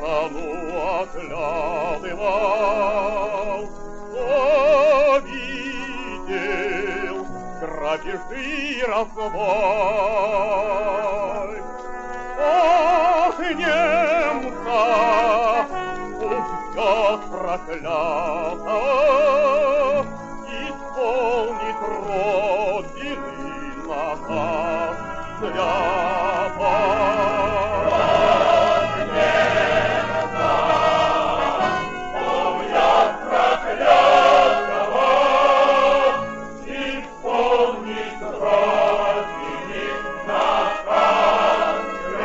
страну оглядывал, то видел грабежи и разбой. Ох, немца убьет проклятого, исполнит Родины наказ свято. Ох, немца убьет проклятого, исполнит Родины наказ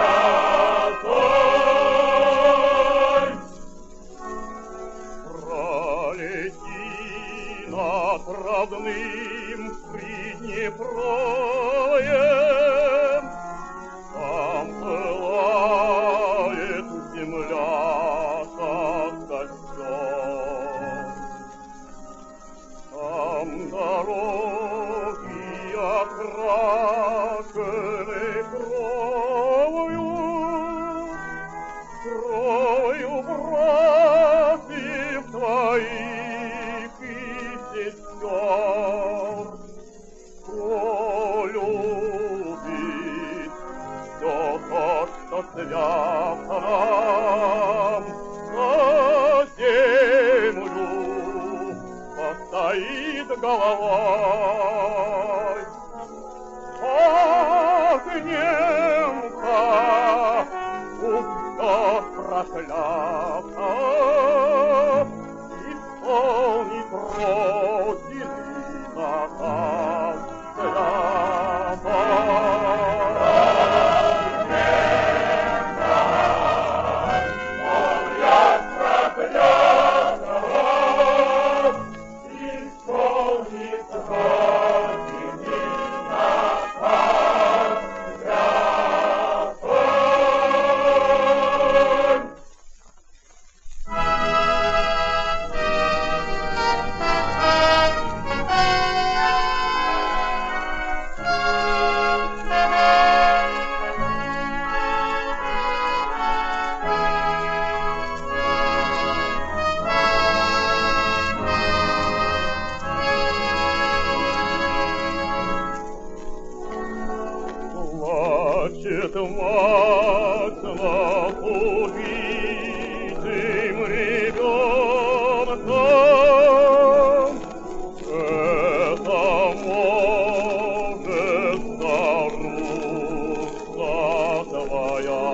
святой. Пролети над родным Приднепровьем, там пылает земля, как костер. Там дороги окрашены кровью, кровью братьев твоих и сестер. Кто любит все то, что свято нам, на землю постоит головой. Ах, немца убьет проклятого, исполнит Родины наказ свято. Убьет проклятого, исполнит Родины наказ святой. Плачет мать над убитым ребенком. Это может старуха твоя.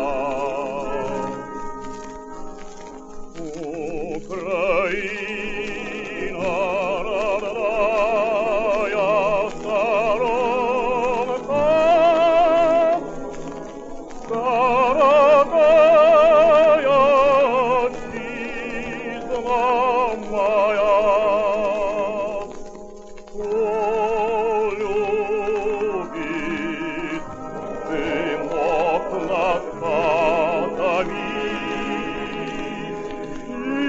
Украина, родная сторонка, дорогая отчизна моя, кто любит дымок над хатами и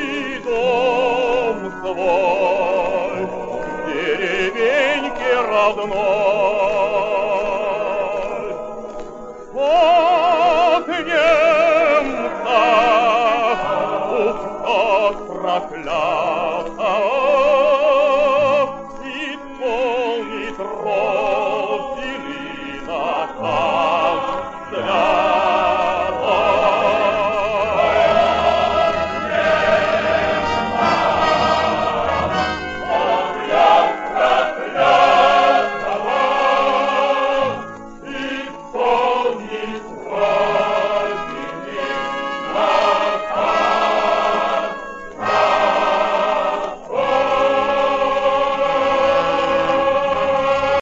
дом свой в деревеньке родной. Ох, немца убьет проклятого,